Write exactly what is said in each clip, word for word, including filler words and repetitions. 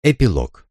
Эпилог.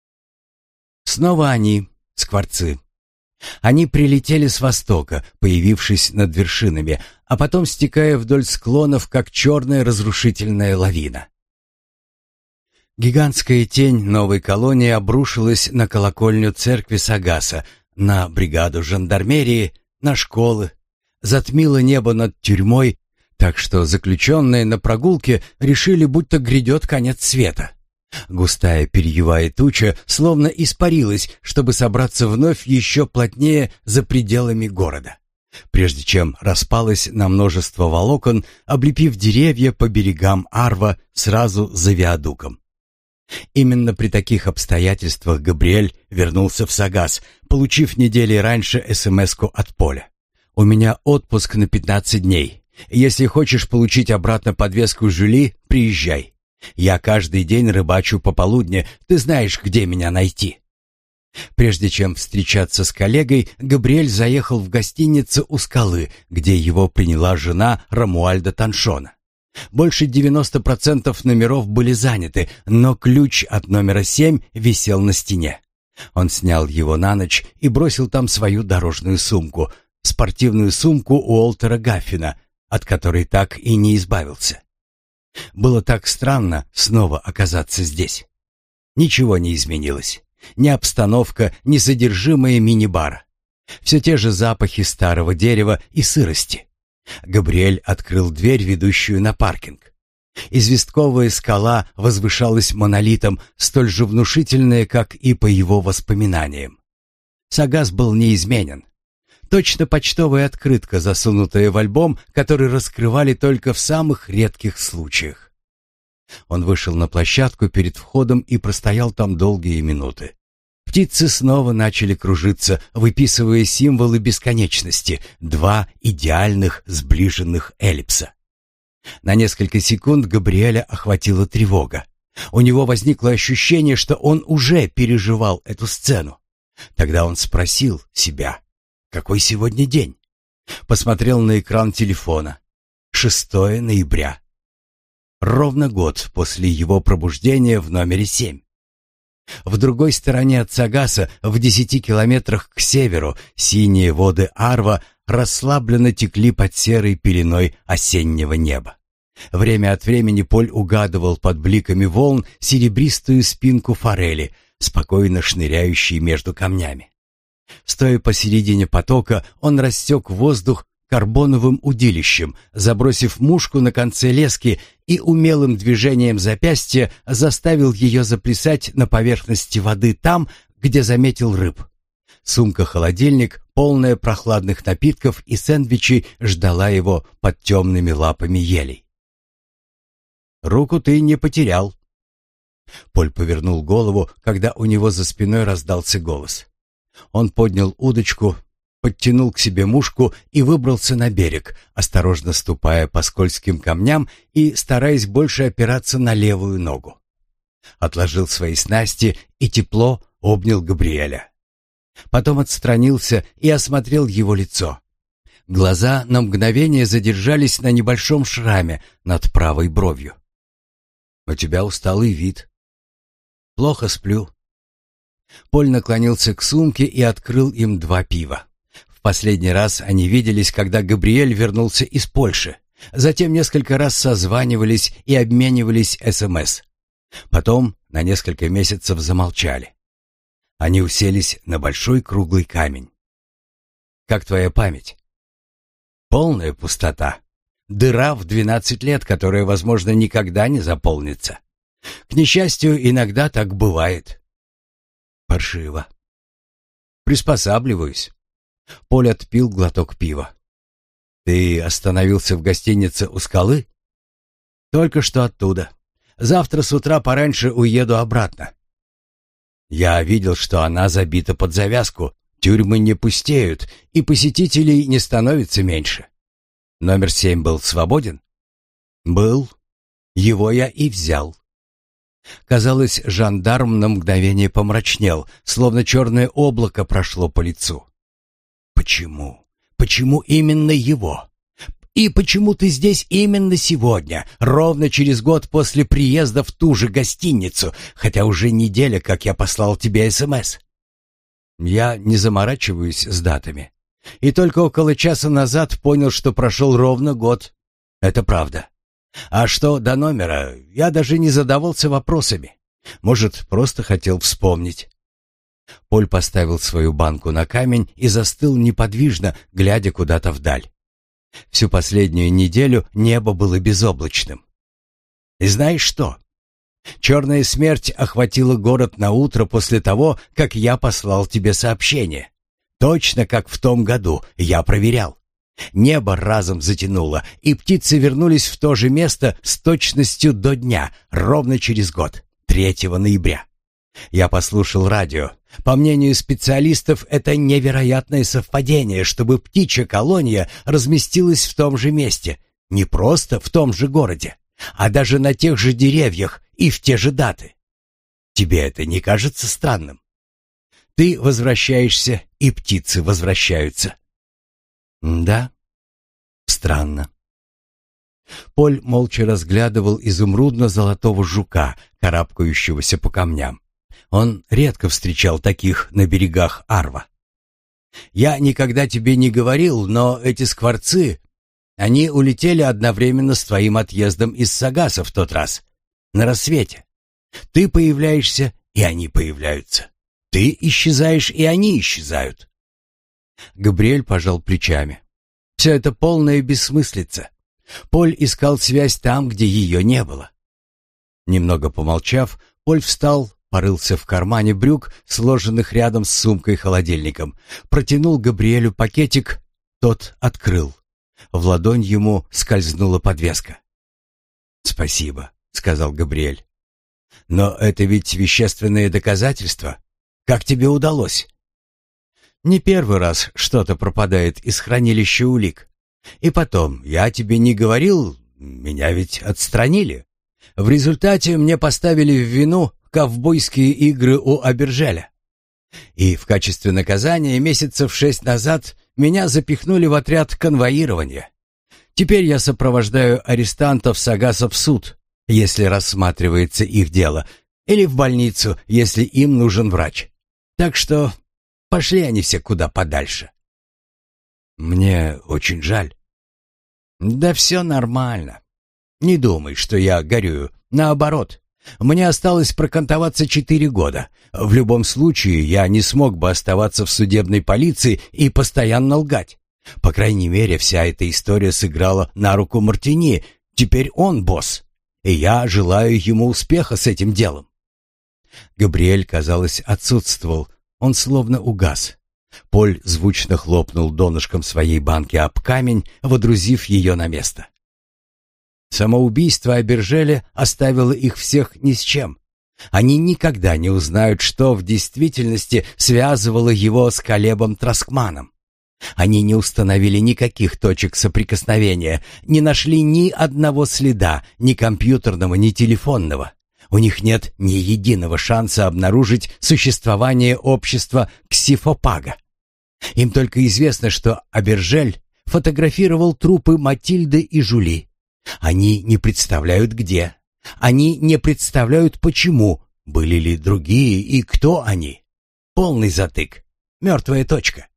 Снова они, скворцы. Они прилетели с востока, появившись над вершинами, а потом стекая вдоль склонов, как черная разрушительная лавина. Гигантская тень новой колонии обрушилась на колокольню церкви Сагаса, на бригаду жандармерии, на школы, затмила небо над тюрьмой, так что заключенные на прогулке решили, будто грядет конец света. Густая перьевая туча словно испарилась, чтобы собраться вновь еще плотнее за пределами города, прежде чем распалась на множество волокон, облепив деревья по берегам Арва сразу за виадуком. Именно при таких обстоятельствах Габриэль вернулся в Сагас, получив недели раньше эс эм эску от Поля. «У меня отпуск на пятнадцать дней. Если хочешь получить обратно подвеску Жюли, приезжай. Я каждый день рыбачу пополудни, ты знаешь, где меня найти». Прежде чем встречаться с коллегой, Габриэль заехал в гостиницу у скалы, где его приняла жена Рамуальда Таншона. Больше девяноста процентов номеров были заняты, но ключ от номера семь висел на стене. Он снял его на ночь и бросил там свою дорожную сумку, спортивную сумку Уолтера Гаффина, от которой так и не избавился. Было так странно снова оказаться здесь. Ничего не изменилось. Ни обстановка, ни содержимое мини-бара. Все те же запахи старого дерева и сырости. Габриэль открыл дверь, ведущую на паркинг. Известковая скала возвышалась монолитом, столь же внушительная, как и по его воспоминаниям. Сагас был неизменен. Точно почтовая открытка, засунутая в альбом, который раскрывали только в самых редких случаях. Он вышел на площадку перед входом и простоял там долгие минуты. Птицы снова начали кружиться, выписывая символы бесконечности, два идеальных сближенных эллипса. На несколько секунд Габриэля охватила тревога. У него возникло ощущение, что он уже переживал эту сцену. Тогда он спросил себя: какой сегодня день? Посмотрел на экран телефона. шестое ноября. Ровно год после его пробуждения в номере семь. В другой стороне от Сагаса, в десяти километрах к северу, синие воды Арва расслабленно текли под серой пеленой осеннего неба. Время от времени Поль угадывал под бликами волн серебристую спинку форели, спокойно шныряющей между камнями. Стоя посередине потока, он рассек воздух карбоновым удилищем, забросив мушку на конце лески и умелым движением запястья заставил ее заплясать на поверхности воды там, где заметил рыб. Сумка-холодильник, полная прохладных напитков и сэндвичей, ждала его под темными лапами елей. «Руку ты не потерял». Поль повернул голову, когда у него за спиной раздался голос. Он поднял удочку, подтянул к себе мушку и выбрался на берег, осторожно ступая по скользким камням и стараясь больше опираться на левую ногу. Отложил свои снасти и тепло обнял Габриэля. Потом отстранился и осмотрел его лицо. Глаза на мгновение задержались на небольшом шраме над правой бровью. «У тебя усталый вид». «Плохо сплю». Поль наклонился к сумке и открыл им два пива. В последний раз они виделись, когда Габриэль вернулся из Польши. Затем несколько раз созванивались и обменивались эс эм эс. Потом на несколько месяцев замолчали. Они уселись на большой круглый камень. «Как твоя память?» «Полная пустота. Дыра в двенадцать лет, которая, возможно, никогда не заполнится. К несчастью, иногда так бывает». «Паршиво». «Приспосабливаюсь». Поль отпил глоток пива. «Ты остановился в гостинице у скалы?» «Только что оттуда. Завтра с утра пораньше уеду обратно». «Я видел, что она забита под завязку. Тюрьмы не пустеют, и посетителей не становится меньше. Номер семь был свободен?» «Был. Его я и взял». Казалось, жандарм на мгновение помрачнел, словно черное облако прошло по лицу. «Почему? Почему именно его? И почему ты здесь именно сегодня, ровно через год после приезда в ту же гостиницу, хотя уже неделя, как я послал тебе СМС? Я не заморачиваюсь с датами. И только около часа назад понял, что прошел ровно год. Это правда. А что до номера, я даже не задавался вопросами. Может, просто хотел вспомнить. Поль поставил свою банку на камень и застыл неподвижно, глядя куда-то вдаль. Всю последнюю неделю небо было безоблачным. И знаешь что? Черная смерть охватила город на утро после того, как я послал тебе сообщение. Точно как в том году, я проверял. Небо разом затянуло, и птицы вернулись в то же место с точностью до дня, ровно через год, третьего ноября. Я послушал радио. По мнению специалистов, это невероятное совпадение, чтобы птичья колония разместилась в том же месте, не просто в том же городе, а даже на тех же деревьях и в те же даты. Тебе это не кажется странным? Ты возвращаешься, и птицы возвращаются. Да, странно. Поль молча разглядывал изумрудно-золотого жука, карабкающегося по камням. Он редко встречал таких на берегах Арва. «Я никогда тебе не говорил, но эти скворцы, они улетели одновременно с твоим отъездом из Сагаса в тот раз, на рассвете. Ты появляешься, и они появляются. Ты исчезаешь, и они исчезают». Габриэль пожал плечами. «Все это полная бессмыслица. Поль искал связь там, где ее не было». Немного помолчав, Поль встал, порылся в кармане брюк, сложенных рядом с сумкой-холодильником, протянул Габриэлю пакетик, тот открыл. В ладонь ему скользнула подвеска. «Спасибо», — сказал Габриэль. «Но это ведь вещественные доказательства. Как тебе удалось?» «Не первый раз что-то пропадает из хранилища улик. И потом, я тебе не говорил, меня ведь отстранили. В результате мне поставили в вину ковбойские игры у Абержеля. И в качестве наказания месяцев шесть назад меня запихнули в отряд конвоирования. Теперь я сопровождаю арестантов Сагаса в суд, если рассматривается их дело, или в больницу, если им нужен врач. Так что пошли они все куда подальше». «Мне очень жаль». «Да все нормально. Не думай, что я горюю. Наоборот. Мне осталось прокантоваться четыре года. В любом случае, я не смог бы оставаться в судебной полиции и постоянно лгать. По крайней мере, вся эта история сыграла на руку Мартини. Теперь он босс. И я желаю ему успеха с этим делом». Габриэль, казалось, отсутствовал. Он словно угас. Поль звучно хлопнул донышком своей банки об камень, водрузив ее на место. Самоубийство Абержеля оставило их всех ни с чем. Они никогда не узнают, что в действительности связывало его с Калебом Траскманом. Они не установили никаких точек соприкосновения, не нашли ни одного следа, ни компьютерного, ни телефонного. У них нет ни единого шанса обнаружить существование общества Ксифопага. Им только известно, что Абержель фотографировал трупы Матильды и Жули. Они не представляют где. Они не представляют почему. Были ли другие и кто они? Полный затык. Мертвая точка.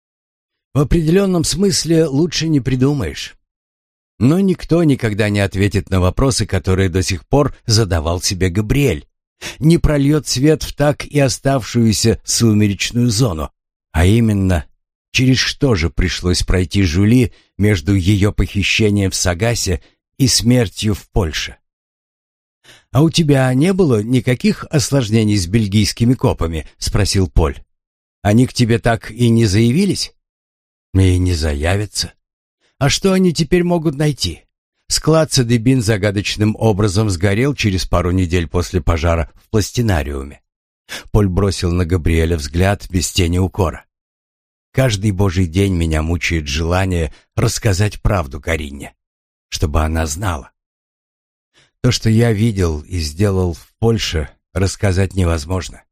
В определенном смысле лучше не придумаешь. Но никто никогда не ответит на вопросы, которые до сих пор задавал себе Габриэль. Не прольет свет в так и оставшуюся сумеречную зону. А именно, через что же пришлось пройти Жули между ее похищением в Сагасе и смертью в Польше. «А у тебя не было никаких осложнений с бельгийскими копами?» — спросил Поль. «Они к тебе так и не заявились?» «И не заявятся. А что они теперь могут найти? Склад Садыбин загадочным образом сгорел через пару недель после пожара в пластинариуме». Поль бросил на Габриэля взгляд без тени укора. «Каждый божий день меня мучает желание рассказать правду Карине, чтобы она знала. То, что я видел и сделал в Польше, рассказать невозможно.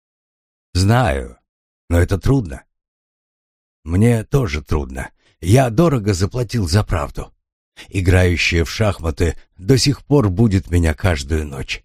Знаю, но это трудно. Мне тоже трудно. Я дорого заплатил за правду. играющая в шахматы, до сих пор будит меня каждую ночь.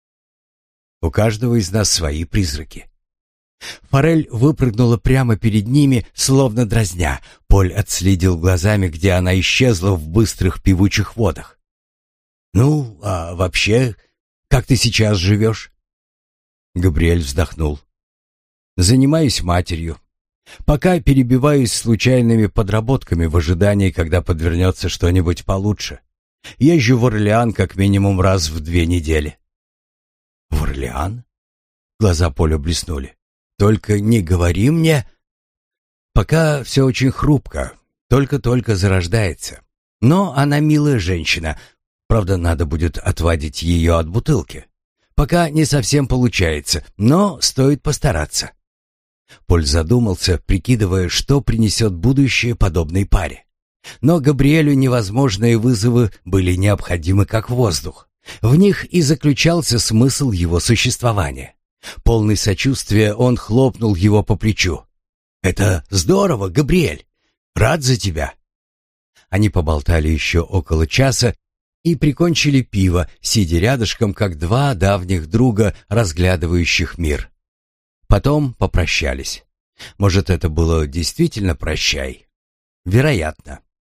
У каждого из нас свои призраки. Форель выпрыгнула прямо перед ними, словно дразня. Поль отследил глазами, где она исчезла в быстрых певучих водах. «Ну, а вообще, как ты сейчас живешь?» Габриэль вздохнул. «Занимаюсь матерью. Пока перебиваюсь случайными подработками в ожидании, когда подвернется что-нибудь получше. Езжу в Орлеан как минимум раз в две недели». «В Орлеан?» Глаза Поля блеснули. «Только не говори мне...» «Пока все очень хрупко, только-только зарождается. Но она милая женщина. Правда, надо будет отвадить ее от бутылки. Пока не совсем получается, но стоит постараться». Поль задумался, прикидывая, что принесет будущее подобной паре. Но Габриэлю невозможные вызовы были необходимы как воздух. В них и заключался смысл его существования. Полный сочувствия, он хлопнул его по плечу. «Это здорово, Габриэль! Рад за тебя!» Они поболтали еще около часа и прикончили пиво, сидя рядышком, как два давних друга, разглядывающих мир. Потом попрощались. Может, это было действительно прощай? Вероятно.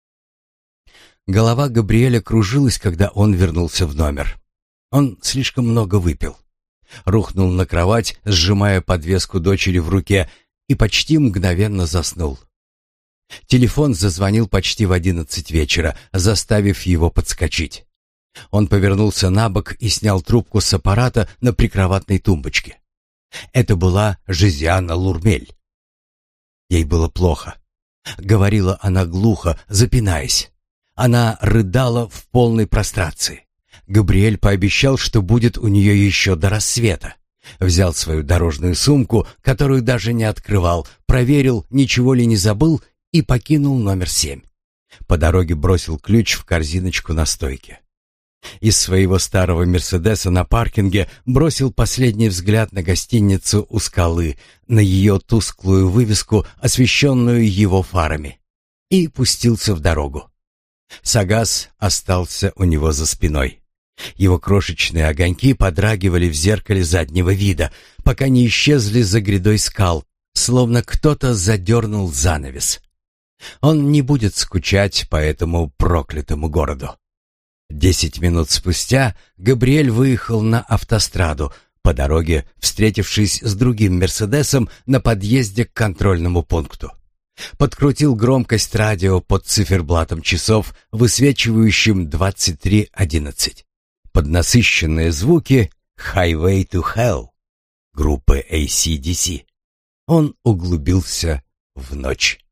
Голова Габриэля кружилась, когда он вернулся в номер. Он слишком много выпил. Рухнул на кровать, сжимая подвеску дочери в руке, и почти мгновенно заснул. Телефон зазвонил почти в одиннадцать вечера, заставив его подскочить. Он повернулся на бок и снял трубку с аппарата на прикроватной тумбочке. Это была Жизиана Лурмель. Ей было плохо. Говорила она глухо, запинаясь. Она рыдала в полной прострации. Габриэль пообещал, что будет у нее еще до рассвета. Взял свою дорожную сумку, которую даже не открывал, проверил, ничего ли не забыл, и покинул номер семь. По дороге бросил ключ в корзиночку на стойке. Из своего старого «Мерседеса» на паркинге бросил последний взгляд на гостиницу у скалы, на ее тусклую вывеску, освещенную его фарами, и пустился в дорогу. Сагас остался у него за спиной. Его крошечные огоньки подрагивали в зеркале заднего вида, пока не исчезли за грядой скал, словно кто-то задернул занавес. Он не будет скучать по этому проклятому городу. Десять минут спустя Габриэль выехал на автостраду, по дороге встретившись с другим «Мерседесом» на подъезде к контрольному пункту. Подкрутил громкость радио под циферблатом часов, высвечивающим двадцать три одиннадцать. Под насыщенные звуки «Highway to Hell» группы эй си/ди си он углубился в ночь.